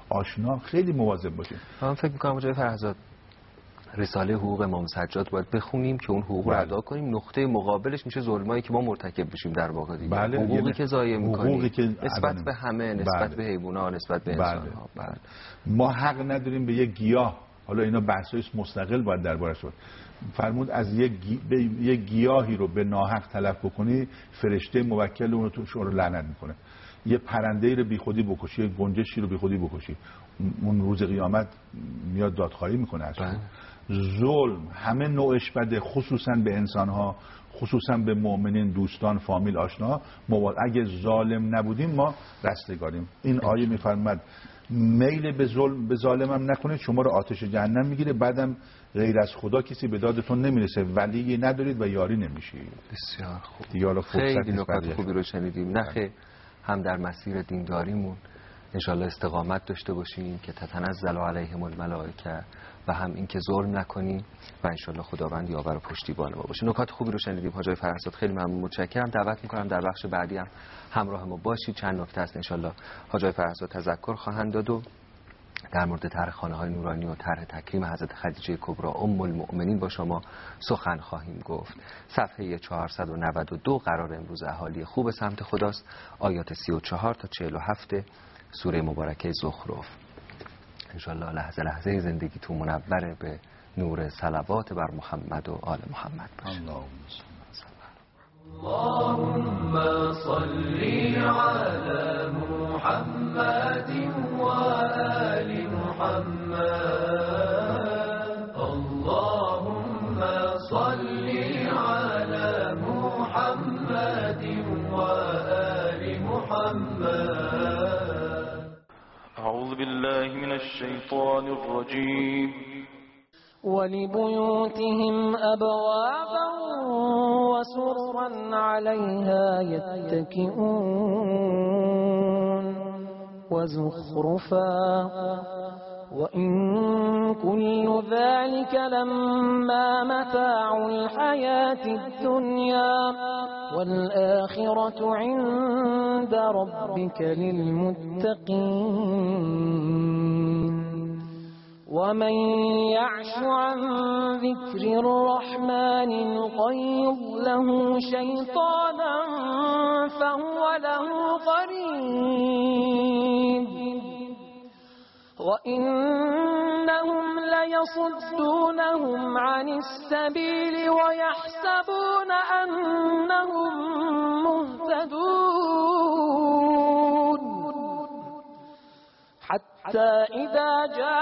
آشنا خیلی مواظب باشیم. من فکر می‌کنم جای فرزاد رساله حقوق امام سجاد باید بخونیم که اون حقوق رو ادا کنیم. نقطه مقابلش میشه ظلمایی که ما مرتکب بشیم در واقع دیگه. حقوقی که ضایع می‌کنیم نسبت به همه، نسبت به حیوانات، نسبت به انسان‌ها. ما حق نداریم به یک گیاه، حالا اینا بحثای مستقل باید دربارش شد، فرمود از یک گیاهی رو به ناحق تلف بکنی فرشته موکل اون رو لعنت میکنه. یه پرنده‌ای رو بیخودی بکشی، یه گنجشی رو بیخودی بکشی، اون روز قیامت میاد دادخواهی میکنه از تو. ظلم همه نوعش بده، خصوصا به انسان‌ها، خصوصا به مؤمنین، دوستان، فامیل، آشنا. اگه ظالم نبودیم ما رستگاریم. این آیه میفرماد میل به ظالم هم نکنید شما رو آتش جهنم میگیره، بعدم غیر از خدا کسی به دادتون نمیرسه، ولی ندارید و یاری نمیشید. بسیار خوب. خیلی نکات خوبی رو شنیدیم. نخه هم در مسیر دینداریمون انشالله استقامت داشته باشیم که تتنزل علیهم الملائکه و هم این که ظلم نکنیم و انشالله خداوند یاور و پشتیبان ما باشه. نکات خوبی رو شنیدیم حاجی فرزاد، خیلی ممنون، متشکرم. دعوت میکنم در بخش بعدی هم همراه ما باشید. چند نکته است انشالله حاجی فرزاد تذکر خواهند داد و در مورد طرح خانه‌های نورانی و طرح تکریم حضرت خدیجه کبری ام المؤمنین با شما سخن خواهیم گفت. صفحه 492 قرار امروز اهالی خوب سمت خداست، آیات 34 تا 47 سوره مبارکه زخرف. انشالله لحظه لحظه زندگیتون منور به نور صلوات بر محمد و آل محمد باشه. اللهم صل على محمد وآل محمد. اللهم صل على محمد وآل محمد. أعوذ بالله من الشيطان الرجيم. ولبيوتهم أبوابا وسررا عليها يتكئون وزخرفا وإن كل ذلك لما متاع الحياة الدنيا والآخرة عند ربك للمتقين. ومن يعش عن ذكر الرحمن نقيض له شيطانا فهو له قرين وإنهم ليصدونهم عن السبيل ويحسبون أنهم مهتدون حتى إذا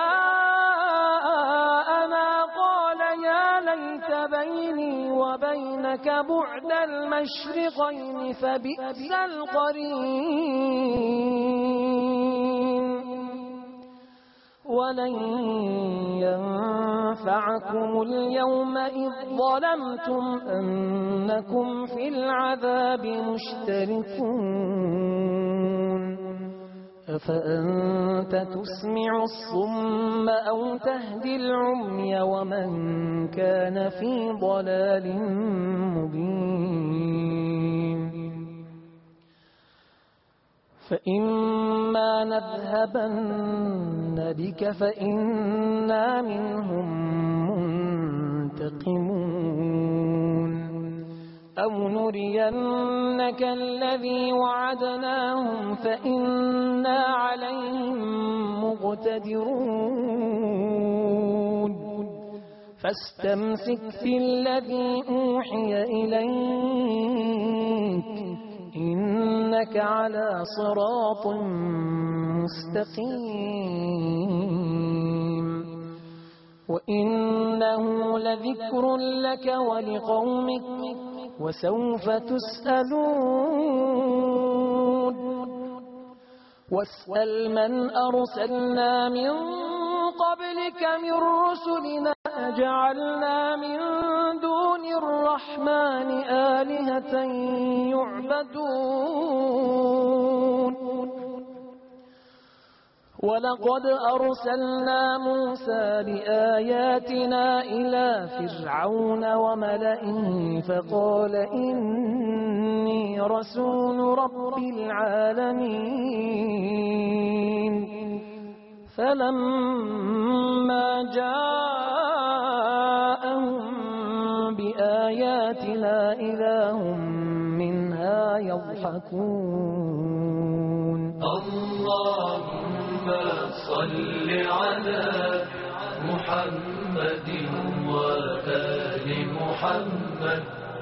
جاءنا قال يا ليت بيني وبينك بعد المشرقين فبئس القرين. ولن ينفعكم اليوم إذ ظلمتم أنكم في العذاب مشتركون. أفأنت تسمع الصم أو تهدي العمي ومن كان في ضلال مبين. فإما نذهبن بك فإنا منهم منتقمون أو نرينك الذي وعدناهم فإنا عليهم مقتدرون. فاستمسك بالذي أوحي إليك إنك على صراط مستقيم. وإنه لذكر لك ولقومك وسوف تسألون. واسأل من أرسلنا من قبلك من رسلنا أجعلنا من دون الرحمن آلهة يعبدون. ولقد أرسلنا موسى بآياتنا إلى فرعون وملئه فقال إني رسول رب العالمين. فلما جاءهم بآياتنا إذا هم منها يضحكون اللهم صل على محمد وآل محمد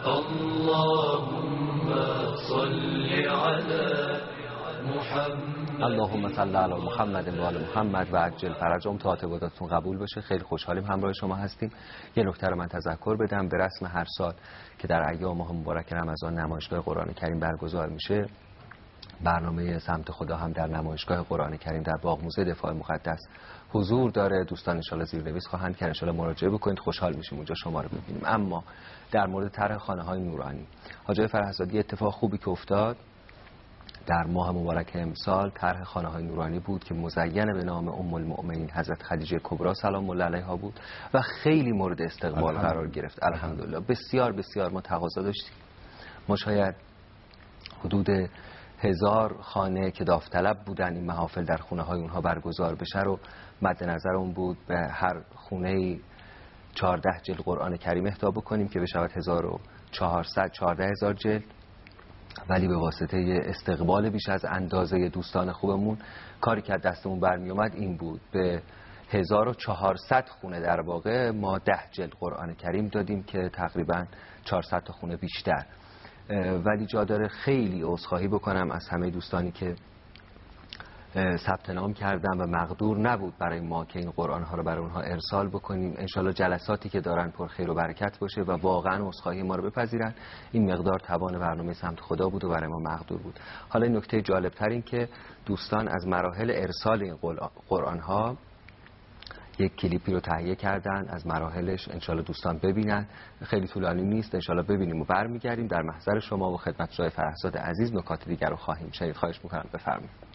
اللهم صل على محمد اللهم صل علی محمد و آل محمد و عجل فرجهم. تا عبادتتون قبول بشه. خیلی خوشحالیم همراه شما هستیم. یه نکته رو من تذکر بدم. به رسم هر سال که در ایام ماه مبارک رمضان نمایشگاه قرآن کریم برگزار میشه، برنامه سمت خدا هم در نمایشگاه قرآن کریم در باغ موزه دفاع مقدس حضور داره. دوستان انشالله زیرنویس خواهند که انشالله مراجعه بکنید، خوشحال میشیم اونجا شما رو ببینیم. اما در مورد طرح خانه‌های نورانی، حاجی فرهزادی، اتفاق خوبی که افتاد در ماه مبارک امسال طرح خانه‌های نورانی بود که مزین به نام ام المؤمنین حضرت خدیجه کبری سلام الله علیها بود و خیلی مورد استقبال قرار گرفت. الحمدلله بسیار بسیار ما تقاضا داشتیم. ما شاید حدود 1000 خانه که داوطلب بودن این محافل در خونه‌های اونها برگزار بشه رو مد نظر اون بود به هر خونه 14 جلد قرآن کریم اهدا بکنیم که بشود 1400 14000 جلد، ولی به واسطه استقبال بیش از اندازه دوستان خوبمون کاری که دستمون برمی اومد این بود به 1400 خونه در واقع ما 10 جلد قرآن کریم دادیم که تقریبا 400 تا خونه بیشتر. ولی جا داره خیلی عذرخواهی بکنم از همه دوستانی که ثبت نام کردن و مقدور نبود برای ما که این قرآن ها رو برای اونها ارسال بکنیم. انشالله جلساتی که دارن پر خیر و برکت باشه و واقعا عذرخواهی ما رو بپذیرن. این مقدار توان برنامه سمت خدا بود و برای ما مقدور بود. حالا این نکته جالب تر این که دوستان از مراحل ارسال این قرآن ها یک کلیپی رو تهیه کردن از مراحلش، انشالله دوستان ببینن. خیلی طولانی نیست، انشالله ببینیم و برمیگردیم در محضر شما و خدمت جای فرهزاد عزیز نکات دیگر رو خواهیم شنید. خواهش میکنم بفرمایید.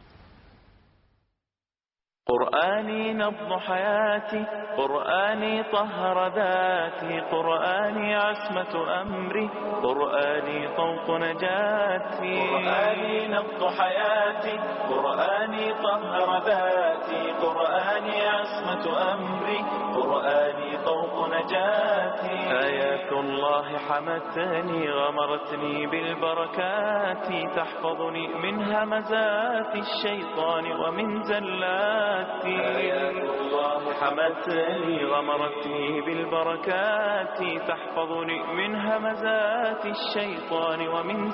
قرآني نبض حياتي، قرآني طهر ذاتي، قرآني عصمة أمري، قرآني طوق نجاتي. قرآني نبض حياتي، قرآني طهر ذاتي، قرآني عصمة أمري، قرآني طوق نجاتي. آيات الله حمتني غمرتني بالبركات، تحفظني من همزات الشيطان ومن زلات. آيات الله حمتني غمرتني بالبركات، تحفظني من همزات الشيطان ومن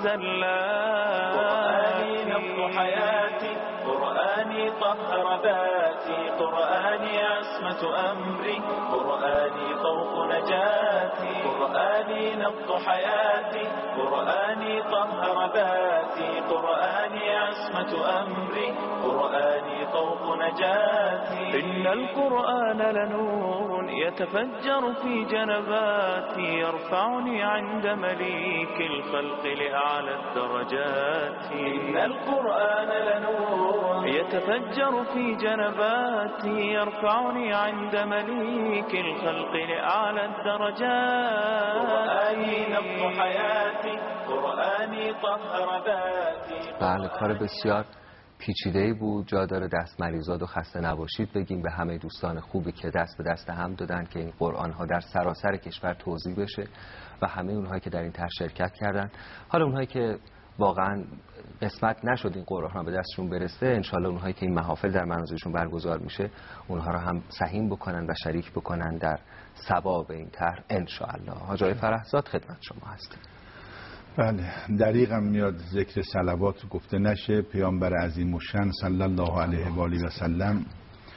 زلات. قرآني نبض حياتي، قرآني طهر ذاتي، قرآني عصمة أمري، قرآني طوق نجاتي. قرآني نبض حياتي، قرآني طهر ذاتي، قرآني عصمة أمري، قرآني طوق نجاتي. إن القرآن لنور يتفجر في جنباتي، يرفعني عند مليك الخلق لأعلى الدرجات. إن القرآن لنور يتفجر في جنباتي، يرفعني عند مليك الخلق لأعلى الدرجات. قرآني نبض حياتي، قرآني طهر ذاتي. بله، کار بسیار پیچیده‌ای بود. جا داره دست مریضات و خسته نباشید بگیم به همه دوستان خوبی که دست به دست هم دادن که این قرآن ها در سراسر کشور توزیع بشه و همه اونهایی که در این طرح شرکت کردن. حالا اونهایی که واقعا قسمت نشد این قرآن ها به دستشون برسه، انشالله اونهایی که این محافل در منازلشون برگزار میشه اونها رو هم سهیم بکنن و شریک بکنن در ثواب این طرح انشالله. حاجی فرهزاد خدمت شما هستیم. بله، دریغم میاد ذکر صلوات گفته نشه. پیامبر عظیم الشأن صلی الله علیه و آله و سلم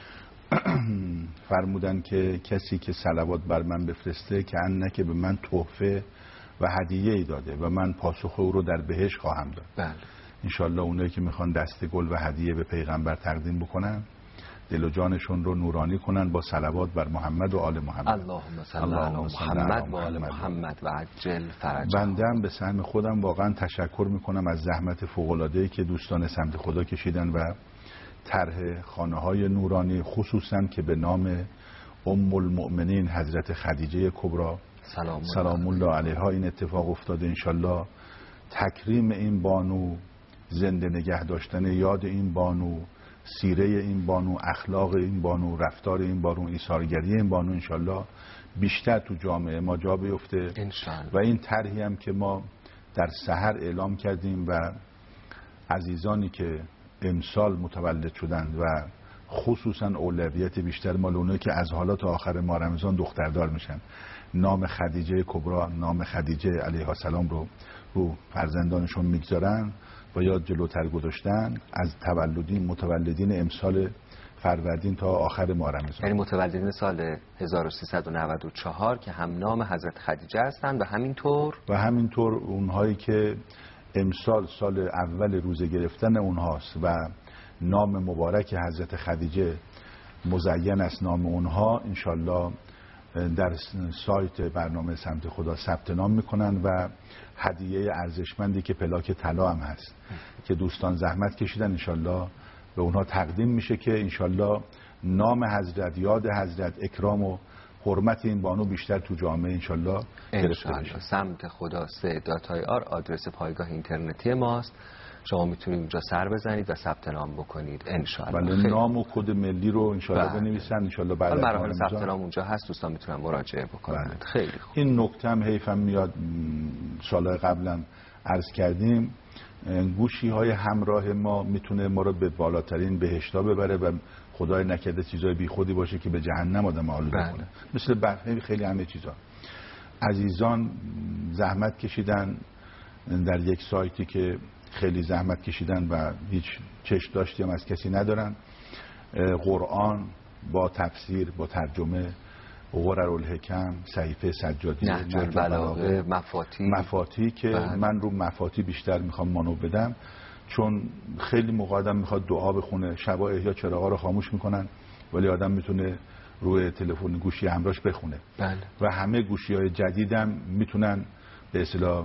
فرمودن که کسی که صلوات بر من بفرسته که انکه به من تحفه و هدیه ای داده و من پاسخ او رو در بهشت خواهم داد. بله، انشالله اونایی که میخوان دست گل و هدیه به پیغمبر تقدیم بکنن دل و جانشون رو نورانی کنن با صلوات بر محمد و آل محمد. اللهم صل علی محمد و آل محمد و عجل فرجهم. بنده هم به سهم خودم واقعا تشکر میکنم از زحمت فوق‌العاده‌ای که دوستان سمت خدا کشیدن و طرح خانه‌های نورانی خصوصا که به نام ام المؤمنین حضرت خدیجه کبری سلام الله علیها این اتفاق افتاده. انشالله تکریم این بانو، زنده نگه داشتن یاد این بانو سیره این بانو، اخلاق این بانو، رفتار این بانو، ایثارگری این بانو انشالله بیشتر تو جامعه ما جا بیفته و این طرحی هم که ما در سحر اعلام کردیم و عزیزانی که امسال متولد شدند و خصوصا اولویت بیشتر مال اونایی که از حالا تا آخر ماه رمضان دختردار میشن، نام خدیجه کبرا، نام خدیجه علیها السلام رو فرزندانشون میگذارن و یا جلوتر گذاشتن از متولدین امسال فروردین تا آخر ماه رمضان، یعنی متولدین سال 1394 که هم نام حضرت خدیجه هستند و همینطور اونهایی که امسال سال اول روزه گرفتن اونهاست و نام مبارک حضرت خدیجه مزین است نام اونها، انشالله در سایت برنامه سمت خدا ثبت نام میکنن و هدیه ارزشمندی که پلاک طلا هم هست که دوستان زحمت کشیدن انشالله به اونها تقدیم میشه که انشالله نام حضرت، یاد حضرت، اکرام و حرمت این بانو بیشتر تو جامعه انشالله گرفته بشه. سمت خدا .ir آدرس پایگاه اینترنتی ماست، شما میتونید اونجا سر بزنید و ثبت نام بکنید انشالله. بله، نام و کد ملی رو انشالله بنویسن انشالله. بعد مراحل ثبت نام اونجا هست، دوستان میتونن مراجعه بکنن. خیلی خوب. این نکته هم حیفم میاد، سالهای قبلا عرض کردیم، گوشی های همراه ما میتونه ما رو به بالاترین بهشتا ببره و خدای نکرده چیزای بی خودی باشه که به جهنم آدم آلوده کنه، مثل برخی خیلی همه چیزا. عزیزان زحمت کشیدن در یک سایتی که خیلی زحمت کشیدن و هیچ چشم داشتی هم از کسی ندارن، قرآن با تفسیر، با ترجمه، غررالحکم، صحیفه سجادی، نهج البلاغه، مفاتی که من رو مفاتی بیشتر میخوام مانو بدم، چون خیلی موقع آدم میخواد دعا بخونه، شبا احیا چراغا رو خاموش میکنن ولی آدم میتونه روی تلفن گوشی همراهش بخونه. و همه گوشی‌های جدیدم میتونن به اصطلاح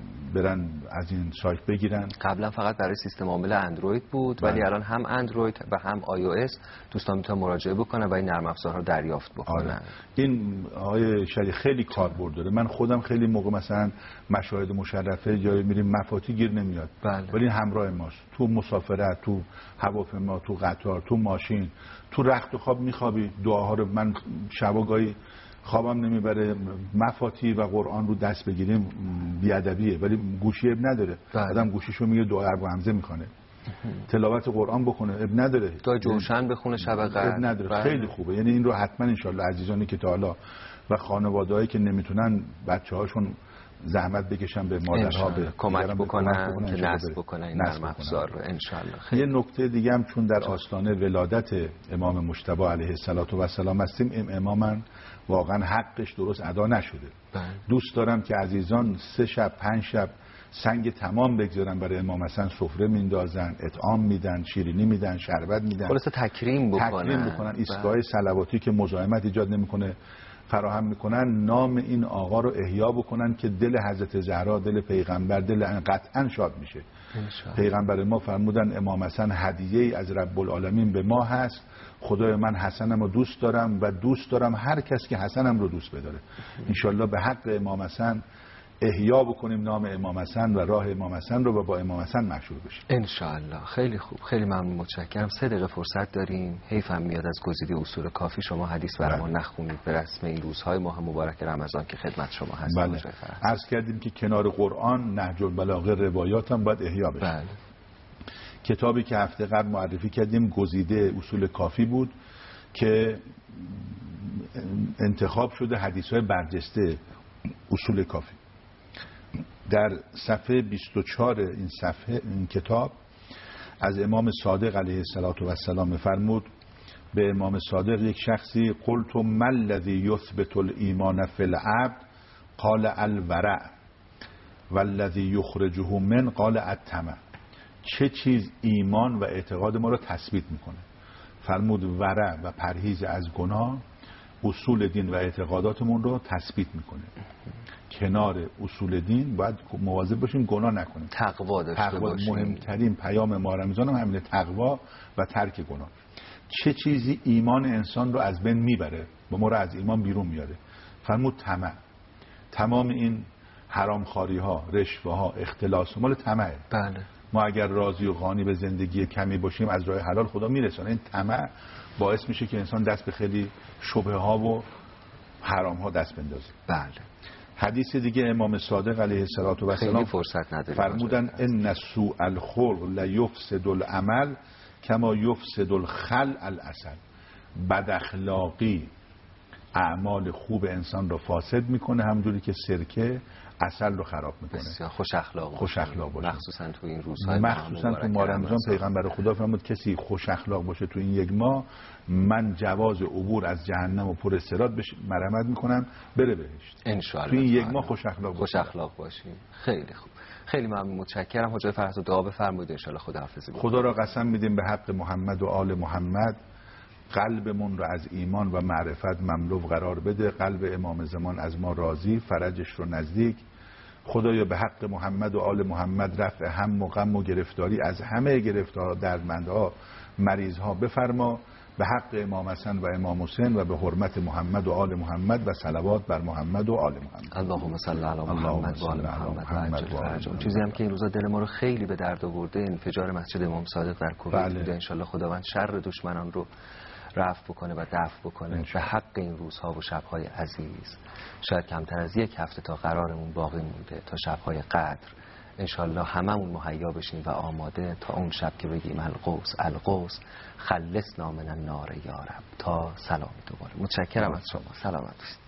برن از این سایت بگیرن. قبلا فقط برای سیستم عامل اندروید بود ولی الان هم اندروید و هم آی او اس دوستان میتونن مراجعه بکنن و این نرم افزارها دریافت بکنن. این آقای شریف خیلی کاربرد داره. من خودم خیلی موقع مثلا مشاهد مشرفه جایی میریم مفاتی گیر نمیاد ولی همراه ماست، تو مسافرت، تو هواپیما، تو قطار، تو ماشین، تو رخت و خواب میخوابی دعاها رو من شبا گاهی خوابم نمیبره، مفاتی و قرآن رو دست بگیریم بیادبیه ولی گوشی اب نداره. آدم گوشیشو میگه دعا ابو حمزه میکنه، تلاوت قرآن بکنه اب نداره، دعای جوشن بخونه شب قدر اب نداره. خیلی خوبه. یعنی این رو حتما انشالله عزیزانی که تا حالا و خانواده‌هایی که نمیتونن بچه‌هاشون زحمت بکشن به مادرها به کمک بکنن که نصب بکنن این نرم افزار رو انشالله. یه نکته دیگه هم چون در آستانه ولادت امام مجتبی علیه السلام هستیم، این امامن واقعا حقش درست ادا نشده. دوست دارم که عزیزان 3 شب 5 شب سنگ تمام بگذارن برای امام حسن، سفره میندازن، اطعام میدن، شیرینی میدن، شربت میدن، خلاص تکریم بکنن. ایستگاه صلواتی که مزاحمت ایجاد نمیکنه فراهم میکنن، نام این آقا رو احیا بکنن که دل حضرت زهرا، دل پیغمبر، دل قطعا شاد میشه. پیغمبر ما فرمودن امام حسن هدیه‌ای از رب العالمین به ما هست، خدای من حسنم رو دوست دارم و دوست دارم هر کس که حسنم رو دوست بداره. انشالله به حق امام حسن احیا بکنیم نام امام حسن و راه امام حسن رو و با امام حسن مشهور بشیم انشالله. خیلی خوب، خیلی ممنون، متشکرم. 3 دقیقه فرصت داریم. حیفم میاد از گزیده اصول کافی شما حدیث برامون نخونید به رسم این روزهای ماه مبارک رمضان که خدمت شما هستیم. عرض کردیم که کنار قرآن نهج البلاغه روایات هم باید احیا بشه. کتابی که هفته قبل معرفی کردیم گزیده اصول کافی بود که انتخاب شده حدیث‌های برجسته اصول کافی. در صفحه 24 این کتاب از امام صادق علیه السلام فرمود به امام صادق یک شخصی قلت ما الذی یثبت الایمان فی العبد قال الورع والذی یخرجه من قال الطمع. چه چیز ایمان و اعتقاد ما رو تثبیت میکنه؟ فرمود ورع و پرهیز از گناه اصول دین و اعتقاداتمون رو تثبیت میکنه. کنار اصول دین باید مواظب باشیم گناه نکنیم، تقوا داشته باشیم. مهمترین پیام ماه رمضان هم همینه، تقوا و ترک گناه. چه چیزی ایمان انسان رو از بین میبره و ما رو از ایمان بیرون میاره؟ فرمود طمع. تمام این حرامخواری ها، رشوه ها، اختلاس مال طمعه. ما اگر راضی و قانی به زندگی کمی باشیم از راه حلال خدا میرسونه. این طمع باعث میشه که انسان دست به خیلی شبهه ها و حرام ها دست بندازه. بله. حدیث دیگه امام صادق علیه السلام فرمودن ان سوء الخلق لیفسد العمل کما یفسد الخل العسل. بد اخلاقی اعمال خوب انسان رو فاسد میکنه همونجوری که سرکه عسل رو خراب میکنه. بسیار خوش اخلاق باشه، مخصوصا تو این روزهای مخصوصا تو ماه رمضان. پیغمبر خدا فرمود کسی خوش اخلاق باشه تو این یک ماه من جواز عبور از جهنم و پر صراط بهش مرحمت میکنم بره بهشت. ان شاء الله تو این یک ماه خوش اخلاق باشیم. خیلی خوب، خیلی ممنون، متشکرم. حاج فرزاد دعا بفرمایید ان شاء الله خداحافظی. خدا را قسم میدیم به حق محمد و آل محمد قلبمون رو از ایمان و معرفت مملو قرار بده. قلب امام زمان از ما راضی، فرجش رو نزدیک. خدایا به حق محمد و آل محمد رفع هم و غم و گرفتاری از همه گرفتارها، دردمندها، مریضها بفرما. به حق امام حسن و امام حسین و به حرمت محمد و آل محمد و صلوات بر محمد و آل محمد. اللهم صل علی محمد و آل محمد و عجل. چیزی هم که این روزا دل ما رو خیلی به درد آورده انفجار مسجد امام صادق در کویت بوده. ان شاء الله خداوند شر دشمنان رو رفع بکنه و دفع بکنه به حق این روزها و شبهای عزیز. شاید کمتر از یک هفته تا قرارمون باقی مونده تا شبهای قدر. انشالله هممون مهیا بشیم و آماده تا اون شب که بگیم القوس القوس خلصنا من النار یا رب. تا سلامی دوباره. متشکرم از شما. سلامت باشید.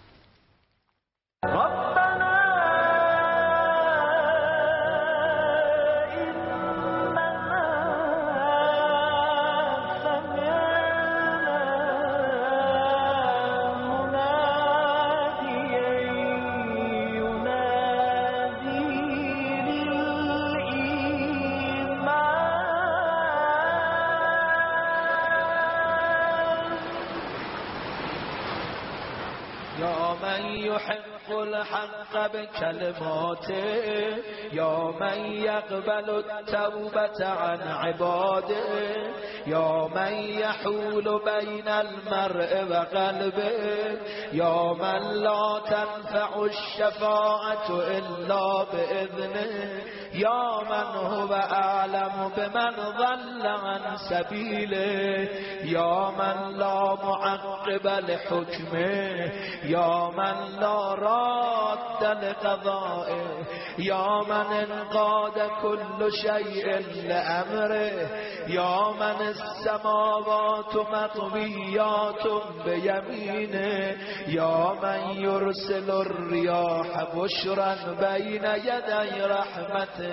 يحق الحق بكلماته يا من يقبل التوبة عن عباده يا من يحول بين المرء وقلبه يا من لا تنفع الشفاعة إلا بإذنه يا من هو أعلم بمن ضل عن سبيله يا من لا معقب لحكمه يا من لا راد لقضائه يا من انقاد كل شيء لأمره يا من السماوات مطويات بيمينه يا من يرسل الرياح بشرا بين يدي رحمته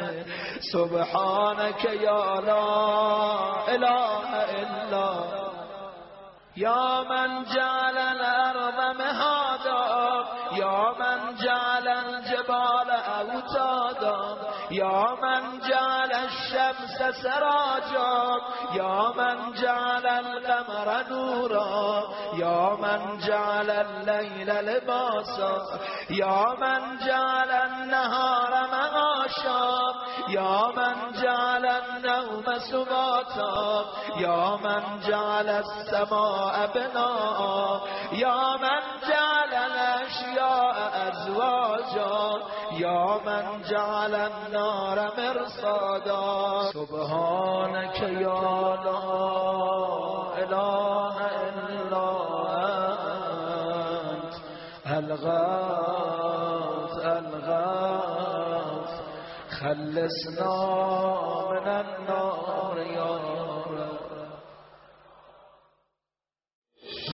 سبحانك يا لا إله إلا يا من جعل الأرض مهادا يا من جعل الجبال أوتادا يا من جعل الشمس سراجا يا من جعل القمر نورا يا من جعل الليل لباسا يا من جعل النهار معاشا يا من جعل النوم سباتا يا من جعل السماء بناء يا من جعل الأشياء أزواجا يا من جعل النار مرصادا سبحانك يا لا إله إلا أنت الغاث خلصنا من النار